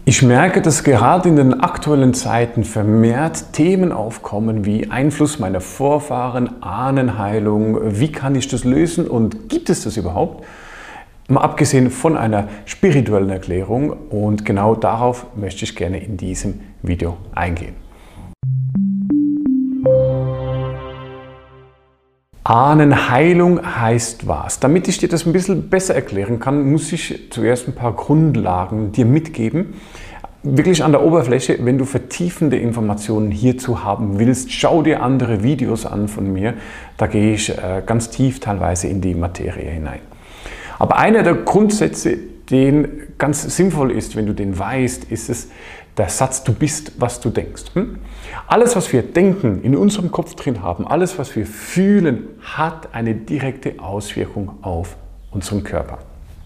Ich merke, dass gerade in den aktuellen Zeiten vermehrt Themen aufkommen wie Einfluss meiner Vorfahren, Ahnenheilung, wie kann ich das lösen und gibt es das überhaupt? Mal abgesehen von einer spirituellen Erklärung, und genau darauf möchte ich gerne in diesem Video eingehen. Ahnenheilung heißt was? Damit ich dir das ein bisschen besser erklären kann, muss ich zuerst ein paar Grundlagen dir mitgeben. Wirklich an der Oberfläche, wenn du vertiefende Informationen hierzu haben willst, schau dir andere Videos an von mir. Da gehe ich ganz tief teilweise in die Materie hinein. Aber einer der Grundsätze, den ganz sinnvoll ist, wenn du den weißt, ist es der Satz, du bist, was du denkst. Alles, was wir denken, in unserem Kopf drin haben, alles, was wir fühlen, hat eine direkte Auswirkung auf unseren Körper.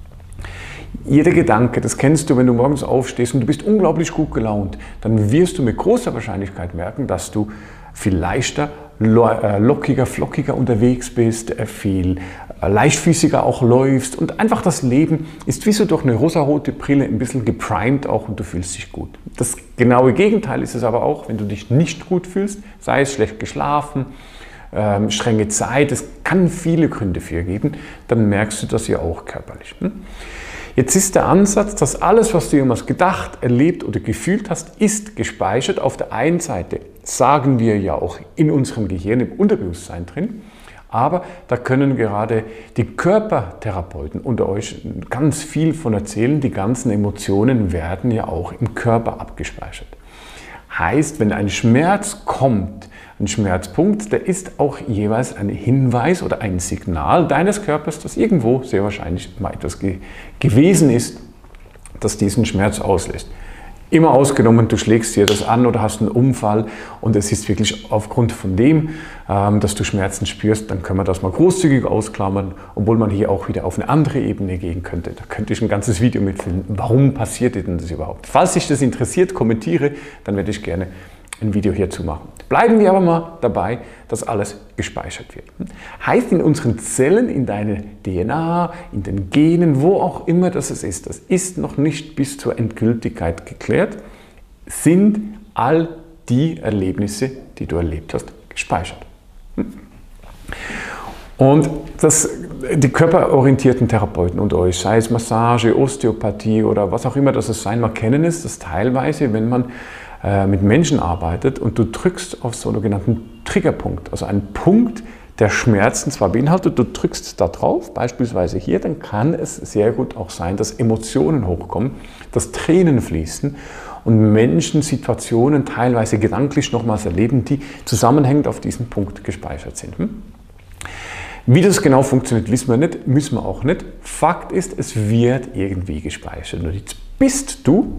Jeder Gedanke, das kennst du, wenn du morgens aufstehst und du bist unglaublich gut gelaunt, dann wirst du mit großer Wahrscheinlichkeit merken, dass du viel leichter, lockiger, flockiger unterwegs bist, viel leichtfüßiger auch läufst und einfach das Leben ist wie so durch eine rosarote Brille ein bisschen geprimed auch und du fühlst dich gut. Das genaue Gegenteil ist es aber auch, wenn du dich nicht gut fühlst, sei es schlecht geschlafen, strenge Zeit, es kann viele Gründe für geben, dann merkst du das ja auch körperlich. Jetzt ist der Ansatz, dass alles, was du jemals gedacht, erlebt oder gefühlt hast, ist gespeichert. Auf der einen Seite sagen wir ja auch in unserem Gehirn, im Unterbewusstsein drin, aber da können gerade die Körpertherapeuten unter euch ganz viel von erzählen. Die ganzen Emotionen werden ja auch im Körper abgespeichert. Heißt, wenn ein Schmerz kommt, ein Schmerzpunkt, der ist auch jeweils ein Hinweis oder ein Signal deines Körpers, dass irgendwo sehr wahrscheinlich mal etwas gewesen ist, das diesen Schmerz auslöst. Immer ausgenommen, du schlägst dir das an oder hast einen Unfall und es ist wirklich aufgrund von dem, dass du Schmerzen spürst, dann können wir das mal großzügig ausklammern, obwohl man hier auch wieder auf eine andere Ebene gehen könnte. Da könnte ich ein ganzes Video mitfilmen. Warum passiert denn das überhaupt? Falls dich das interessiert, kommentiere, dann werde ich gerne ein Video hierzu machen. Bleiben wir aber mal dabei, dass alles gespeichert wird. Heißt, in unseren Zellen, in deiner DNA, in den Genen, wo auch immer das ist noch nicht bis zur Endgültigkeit geklärt, sind all die Erlebnisse, die du erlebt hast, gespeichert. Und die körperorientierten Therapeuten unter euch, sei es Massage, Osteopathie oder was auch immer das sein mag, kennen es, dass teilweise, wenn man mit Menschen arbeitet und du drückst auf so einen sogenannten Triggerpunkt, also einen Punkt, der Schmerzen zwar beinhaltet, du drückst da drauf, beispielsweise hier, dann kann es sehr gut auch sein, dass Emotionen hochkommen, dass Tränen fließen und Menschen Situationen teilweise gedanklich nochmals erleben, die zusammenhängend auf diesen Punkt gespeichert sind. Wie das genau funktioniert, wissen wir nicht, müssen wir auch nicht. Fakt ist, es wird irgendwie gespeichert. Und jetzt bist du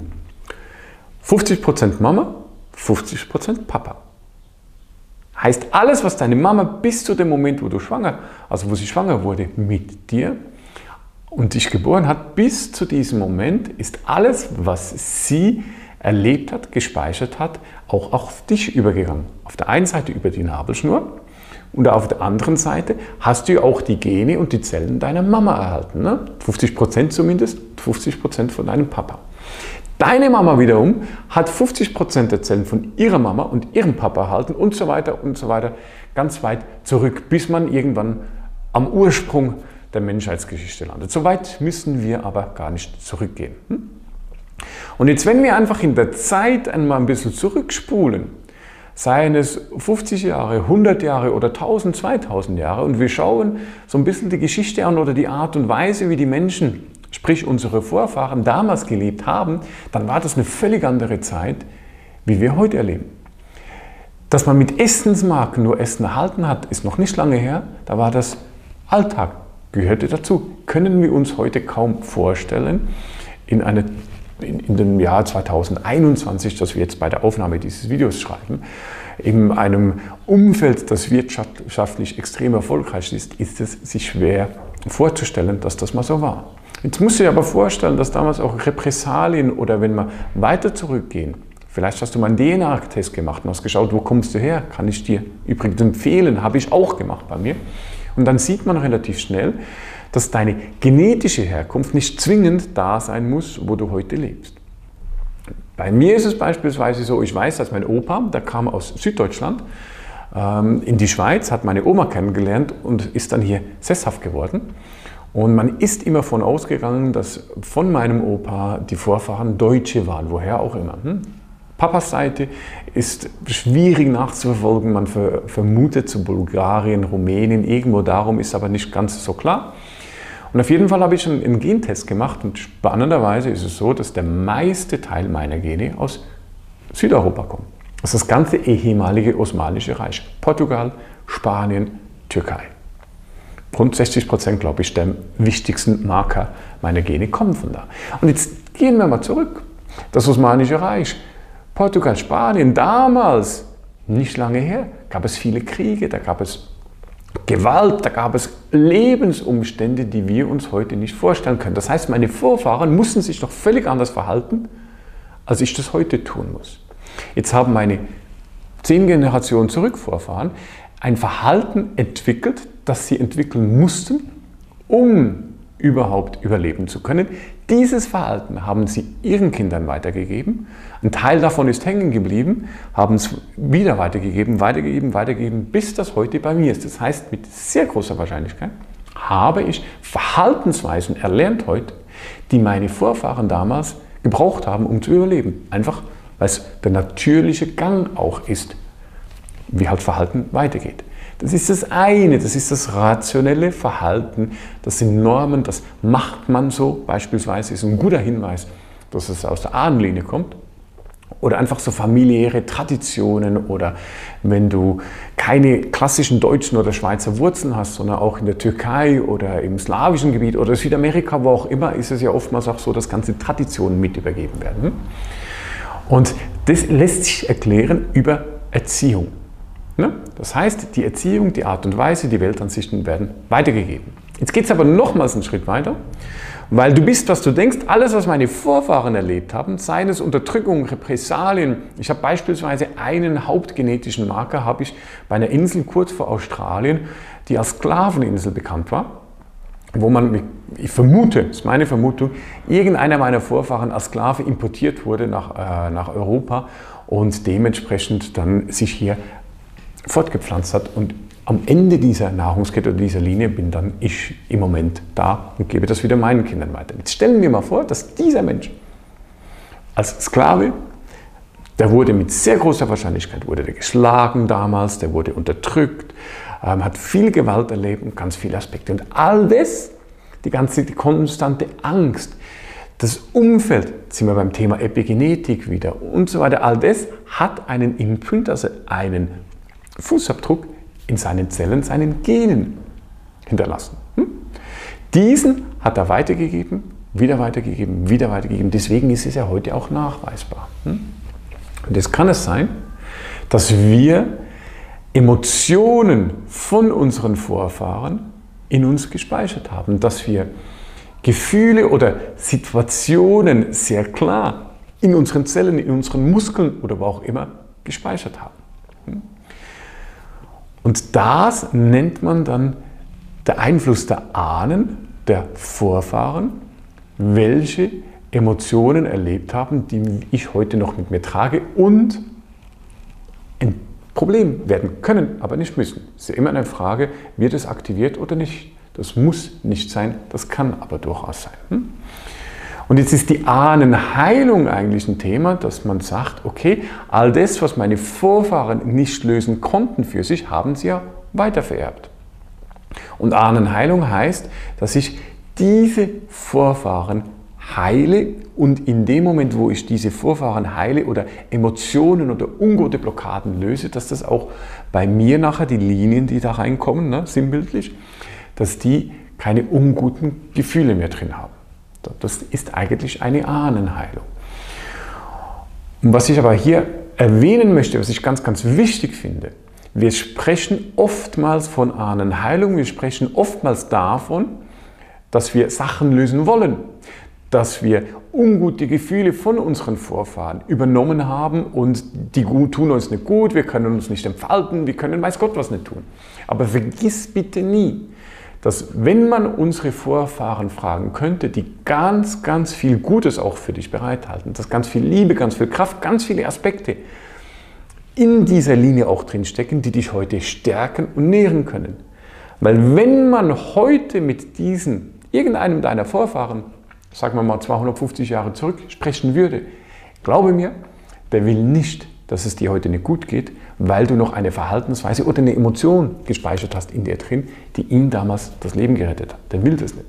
50% Mama, 50% Papa. Heißt, alles, was deine Mama bis zu dem Moment, wo sie schwanger wurde mit dir und dich geboren hat, bis zu diesem Moment ist alles, was sie erlebt hat, gespeichert hat, auch auf dich übergegangen. Auf der einen Seite über die Nabelschnur und auf der anderen Seite hast du auch die Gene und die Zellen deiner Mama erhalten. Ne? 50% zumindest, 50% von deinem Papa. Deine Mama wiederum hat 50% der Zellen von ihrer Mama und ihrem Papa erhalten und so weiter, ganz weit zurück, bis man irgendwann am Ursprung der Menschheitsgeschichte landet. So weit müssen wir aber gar nicht zurückgehen. Und jetzt, wenn wir einfach in der Zeit einmal ein bisschen zurückspulen, seien es 50 Jahre, 100 Jahre oder 1000, 2000 Jahre und wir schauen so ein bisschen die Geschichte an oder die Art und Weise, wie die Menschen, sprich unsere Vorfahren damals gelebt haben, dann war das eine völlig andere Zeit, wie wir heute erleben. Dass man mit Essensmarken nur Essen erhalten hat, ist noch nicht lange her, da war das Alltag, gehörte dazu. Können wir uns heute kaum vorstellen, in dem Jahr 2021, das wir jetzt bei der Aufnahme dieses Videos schreiben, in einem Umfeld, das wirtschaftlich extrem erfolgreich ist es sich schwer vorzustellen, dass das mal so war. Jetzt musst du dir aber vorstellen, dass damals auch Repressalien oder wenn wir weiter zurückgehen, vielleicht hast du mal einen DNA-Test gemacht und hast geschaut, wo kommst du her, kann ich dir übrigens empfehlen, habe ich auch gemacht bei mir. Und dann sieht man relativ schnell, dass deine genetische Herkunft nicht zwingend da sein muss, wo du heute lebst. Bei mir ist es beispielsweise so, ich weiß, dass mein Opa, der kam aus Süddeutschland in die Schweiz, hat meine Oma kennengelernt und ist dann hier sesshaft geworden. Und man ist immer davon ausgegangen, dass von meinem Opa die Vorfahren Deutsche waren, woher auch immer. Papas Seite ist schwierig nachzuverfolgen, man vermutet zu Bulgarien, Rumänien, irgendwo darum, ist aber nicht ganz so klar. Und auf jeden Fall habe ich einen Gentest gemacht und spannenderweise ist es so, dass der meiste Teil meiner Gene aus Südeuropa kommt. Das ist das ganze ehemalige Osmanische Reich. Portugal, Spanien, Türkei. Rund 60%, glaube ich, der wichtigsten Marker meiner Gene kommen von da. Und jetzt gehen wir mal zurück. Das Osmanische Reich, Portugal, Spanien, damals, nicht lange her, gab es viele Kriege, da gab es Gewalt, da gab es Lebensumstände, die wir uns heute nicht vorstellen können. Das heißt, meine Vorfahren mussten sich noch völlig anders verhalten, als ich das heute tun muss. Jetzt haben meine 10 Generationen Zurückvorfahren ein Verhalten entwickelt, das sie entwickeln mussten, um überhaupt überleben zu können. Dieses Verhalten haben sie ihren Kindern weitergegeben. Ein Teil davon ist hängen geblieben, haben es wieder weitergegeben, bis das heute bei mir ist. Das heißt, mit sehr großer Wahrscheinlichkeit habe ich Verhaltensweisen erlernt heute, die meine Vorfahren damals gebraucht haben, um zu überleben. Einfach, weil es der natürliche Gang auch ist, wie halt Verhalten weitergeht. Das ist das eine, das ist das rationelle Verhalten, das sind Normen, das macht man so, beispielsweise ist ein guter Hinweis, dass es aus der Ahnenlinie kommt. Oder einfach so familiäre Traditionen oder wenn du keine klassischen deutschen oder Schweizer Wurzeln hast, sondern auch in der Türkei oder im slawischen Gebiet oder Südamerika, wo auch immer, ist es ja oftmals auch so, dass ganze Traditionen mit übergeben werden. Und das lässt sich erklären über Erziehung. Das heißt, die Erziehung, die Art und Weise, die Weltansichten werden weitergegeben. Jetzt geht es aber nochmals einen Schritt weiter, weil du bist, was du denkst. Alles, was meine Vorfahren erlebt haben, seien es Unterdrückung, Repressalien. Ich habe beispielsweise einen hauptgenetischen Marker, habe ich bei einer Insel kurz vor Australien, die als Sklaveninsel bekannt war, wo man, ich vermute, das ist meine Vermutung, irgendeiner meiner Vorfahren als Sklave importiert wurde nach Europa und dementsprechend dann sich hier fortgepflanzt hat und am Ende dieser Nahrungskette oder dieser Linie bin dann ich im Moment da und gebe das wieder meinen Kindern weiter. Jetzt stellen wir mal vor, dass dieser Mensch als Sklave, der wurde mit sehr großer Wahrscheinlichkeit wurde der geschlagen damals, der wurde unterdrückt, hat viel Gewalt erlebt und ganz viele Aspekte. Und all das, die konstante Angst, das Umfeld, jetzt sind wir beim Thema Epigenetik wieder und so weiter, all das hat einen Imprint, also einen Fußabdruck in seinen Zellen, seinen Genen hinterlassen. Diesen hat er weitergegeben, wieder weitergegeben, wieder weitergegeben. Deswegen ist es ja heute auch nachweisbar. Und jetzt kann es sein, dass wir Emotionen von unseren Vorfahren in uns gespeichert haben, dass wir Gefühle oder Situationen sehr klar in unseren Zellen, in unseren Muskeln oder wo auch immer gespeichert haben. Und das nennt man dann der Einfluss der Ahnen, der Vorfahren, welche Emotionen erlebt haben, die ich heute noch mit mir trage und ein Problem werden können, aber nicht müssen. Es ist ja immer eine Frage, wird es aktiviert oder nicht. Das muss nicht sein, das kann aber durchaus sein. Und jetzt ist die Ahnenheilung eigentlich ein Thema, dass man sagt, okay, all das, was meine Vorfahren nicht lösen konnten für sich, haben sie ja weitervererbt. Und Ahnenheilung heißt, dass ich diese Vorfahren heile und in dem Moment, wo ich diese Vorfahren heile oder Emotionen oder ungute Blockaden löse, dass das auch bei mir nachher, die Linien, die da reinkommen, sinnbildlich, dass die keine unguten Gefühle mehr drin haben. Das ist eigentlich eine Ahnenheilung. Und was ich aber hier erwähnen möchte, was ich ganz, ganz wichtig finde, wir sprechen oftmals von Ahnenheilung, wir sprechen oftmals davon, dass wir Sachen lösen wollen, dass wir ungute Gefühle von unseren Vorfahren übernommen haben und die tun uns nicht gut, wir können uns nicht entfalten, wir können weiß Gott was nicht tun. Aber vergiss bitte nie, dass wenn man unsere Vorfahren fragen könnte, die ganz, ganz viel Gutes auch für dich bereithalten, dass ganz viel Liebe, ganz viel Kraft, ganz viele Aspekte in dieser Linie auch drinstecken, die dich heute stärken und nähren können. Weil wenn man heute mit irgendeinem deiner Vorfahren, sagen wir mal 250 Jahre zurück, sprechen würde, glaube mir, der will nicht, dass es dir heute nicht gut geht, weil du noch eine Verhaltensweise oder eine Emotion gespeichert hast in dir drin, die ihm damals das Leben gerettet hat. Der will das nicht.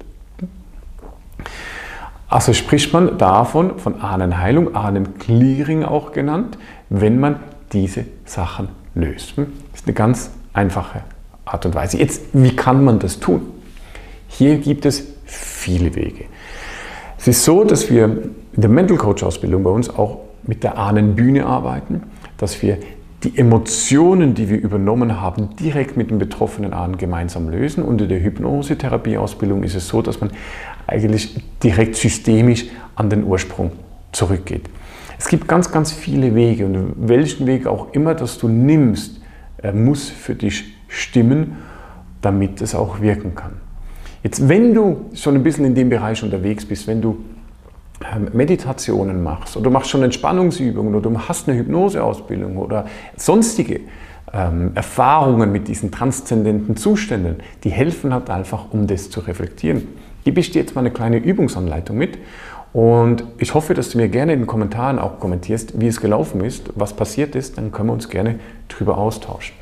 Also spricht man davon, von Ahnenheilung, Ahnenclearing auch genannt, wenn man diese Sachen löst. Das ist eine ganz einfache Art und Weise. Jetzt, wie kann man das tun? Hier gibt es viele Wege. Es ist so, dass wir in der Mental Coach Ausbildung bei uns auch mit der Ahnenbühne arbeiten, dass wir die Emotionen, die wir übernommen haben, direkt mit den betroffenen Ahnen gemeinsam lösen. Und in der Hypnosetherapie-Ausbildung ist es so, dass man eigentlich direkt systemisch an den Ursprung zurückgeht. Es gibt ganz, ganz viele Wege und welchen Weg auch immer, das du nimmst, muss für dich stimmen, damit es auch wirken kann. Jetzt, wenn du schon ein bisschen in dem Bereich unterwegs bist, wenn du Meditationen machst oder du machst schon Entspannungsübungen oder du hast eine Hypnoseausbildung oder sonstige Erfahrungen mit diesen transzendenten Zuständen, die helfen halt einfach, um das zu reflektieren. Gebe ich dir jetzt mal eine kleine Übungsanleitung mit und ich hoffe, dass du mir gerne in den Kommentaren auch kommentierst, wie es gelaufen ist, was passiert ist, dann können wir uns gerne darüber austauschen.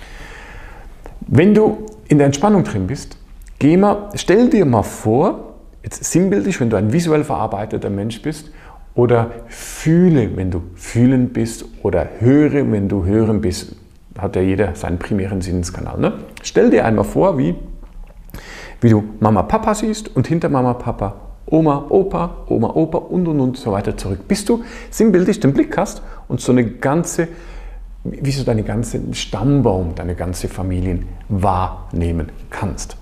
Wenn du in der Entspannung drin bist, stell dir mal vor, jetzt sinnbildlich, wenn du ein visuell verarbeiteter Mensch bist, oder fühle, wenn du fühlend bist, oder höre, wenn du hören bist. Da hat ja jeder seinen primären Sinneskanal. Ne? Stell dir einmal vor, wie du Mama, Papa siehst und hinter Mama, Papa Oma, Opa und so weiter zurück. Bis du sinnbildlich den Blick hast und so eine ganze, wie so deinen ganzen Stammbaum, deine ganze Familie wahrnehmen kannst.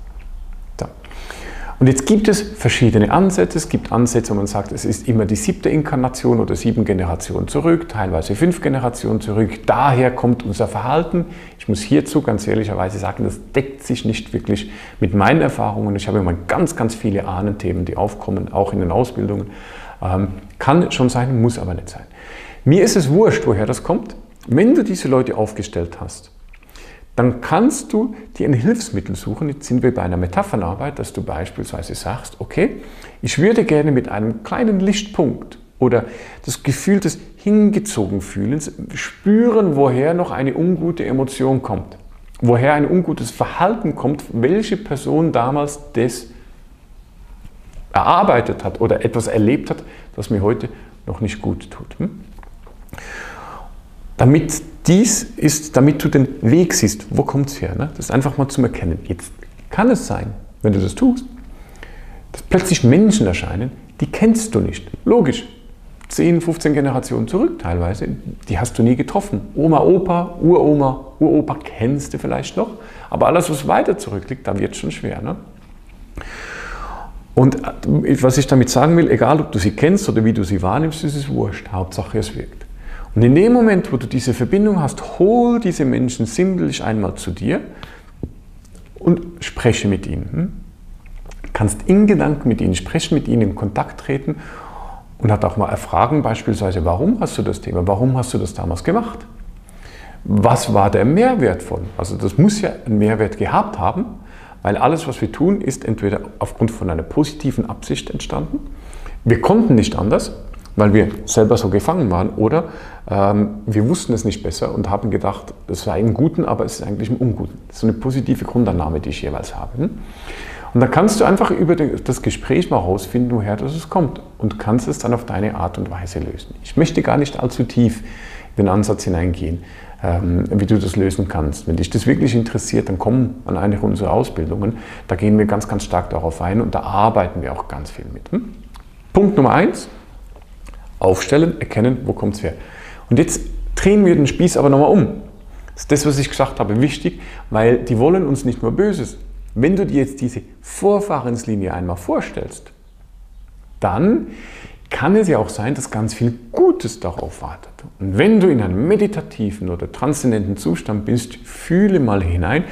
Und jetzt gibt es verschiedene Ansätze. Es gibt Ansätze, wo man sagt, es ist immer die 7. Inkarnation oder 7 Generationen zurück, teilweise 5 Generationen zurück. Daher kommt unser Verhalten. Ich muss hierzu ganz ehrlicherweise sagen, das deckt sich nicht wirklich mit meinen Erfahrungen. Ich habe immer ganz, ganz viele Ahnenthemen, die aufkommen, auch in den Ausbildungen. Kann schon sein, muss aber nicht sein. Mir ist es wurscht, woher das kommt. Wenn du diese Leute aufgestellt hast, dann kannst du dir ein Hilfsmittel suchen. Jetzt sind wir bei einer Metaphernarbeit, dass du beispielsweise sagst, okay, ich würde gerne mit einem kleinen Lichtpunkt oder das Gefühl des Hingezogenfühlens spüren, woher noch eine ungute Emotion kommt, woher ein ungutes Verhalten kommt, welche Person damals das erarbeitet hat oder etwas erlebt hat, das mir heute noch nicht gut tut. Damit du den Weg siehst, wo kommt es her? Ne? Das ist einfach mal zum Erkennen. Jetzt kann es sein, wenn du das tust, dass plötzlich Menschen erscheinen, die kennst du nicht. Logisch. 10, 15 Generationen zurück teilweise, die hast du nie getroffen. Oma, Opa, Uropa kennst du vielleicht noch, aber alles, was weiter zurückliegt, da wird es schon schwer. Ne? Und was ich damit sagen will, egal ob du sie kennst oder wie du sie wahrnimmst, ist es wurscht. Hauptsache es wirkt. Und in dem Moment, wo du diese Verbindung hast, hol diese Menschen sinnbildlich einmal zu dir und spreche mit ihnen. Du kannst in Gedanken mit ihnen sprechen, mit ihnen in Kontakt treten und hat auch mal erfragen, beispielsweise, warum hast du das Thema, warum hast du das damals gemacht? Was war der Mehrwert von? Also das muss ja einen Mehrwert gehabt haben, weil alles, was wir tun, ist entweder aufgrund von einer positiven Absicht entstanden, wir konnten nicht anders, weil wir selber so gefangen waren, oder wir wussten es nicht besser und haben gedacht, es war im Guten, aber es ist eigentlich im Unguten. Das ist so eine positive Grundannahme, die ich jeweils habe. Und dann kannst du einfach über das Gespräch mal herausfinden, woher das kommt und kannst es dann auf deine Art und Weise lösen. Ich möchte gar nicht allzu tief in den Ansatz hineingehen, wie du das lösen kannst. Wenn dich das wirklich interessiert, dann komm an eine unserer Ausbildungen. Da gehen wir ganz, ganz stark darauf ein und da arbeiten wir auch ganz viel mit. Punkt Nummer 1. Aufstellen, erkennen, wo kommt es her. Und jetzt drehen wir den Spieß aber nochmal um. Das ist das, was ich gesagt habe, wichtig, weil die wollen uns nicht nur Böses. Wenn du dir jetzt diese Vorfahrenslinie einmal vorstellst, dann kann es ja auch sein, dass ganz viel Gutes darauf wartet. Und wenn du in einem meditativen oder transzendenten Zustand bist, fühle mal hinein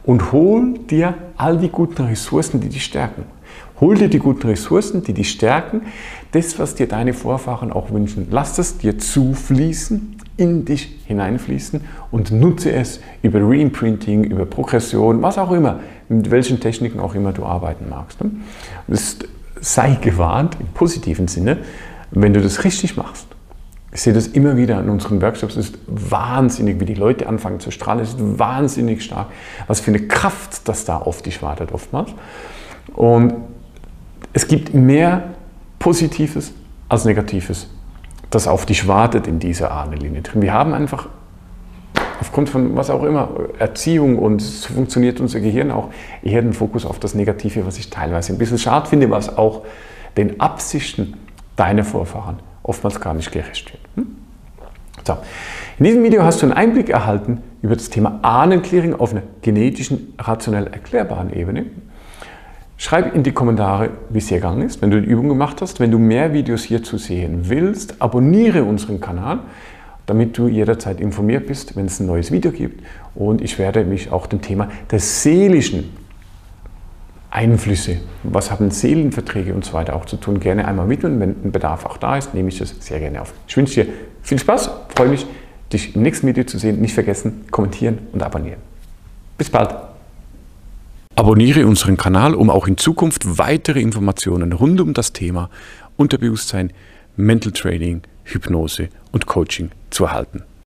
und hol dir all die guten Ressourcen, die dich stärken. Hol dir die guten Ressourcen, die dich stärken, das, was dir deine Vorfahren auch wünschen. Lass es dir zufließen, in dich hineinfließen und nutze es über Reimprinting, über Progression, was auch immer, mit welchen Techniken auch immer du arbeiten magst. Sei gewarnt, im positiven Sinne, wenn du das richtig machst. Ich sehe das immer wieder in unseren Workshops, es ist wahnsinnig, wie die Leute anfangen zu strahlen, es ist wahnsinnig stark, was für eine Kraft das da auf dich wartet oftmals. Und es gibt mehr Positives als Negatives, das auf dich wartet in dieser Ahnenlinie drin. Wir haben einfach aufgrund von was auch immer, Erziehung und so funktioniert unser Gehirn auch, eher den Fokus auf das Negative, was ich teilweise ein bisschen schade finde, was auch den Absichten deiner Vorfahren oftmals gar nicht gerecht wird. So. In diesem Video hast du einen Einblick erhalten über das Thema Ahnenclearing auf einer genetischen, rationell erklärbaren Ebene. Schreib in die Kommentare, wie es dir gegangen ist, wenn du die Übung gemacht hast. Wenn du mehr Videos hierzu sehen willst, abonniere unseren Kanal, damit du jederzeit informiert bist, wenn es ein neues Video gibt. Und ich werde mich auch dem Thema der seelischen Einflüsse, was haben Seelenverträge und so weiter auch zu tun, gerne einmal widmen. Wenn ein Bedarf auch da ist, nehme ich das sehr gerne auf. Ich wünsche dir viel Spaß, freue mich, dich im nächsten Video zu sehen. Nicht vergessen, kommentieren und abonnieren. Bis bald! Abonniere unseren Kanal, um auch in Zukunft weitere Informationen rund um das Thema Unterbewusstsein, Mental Training, Hypnose und Coaching zu erhalten.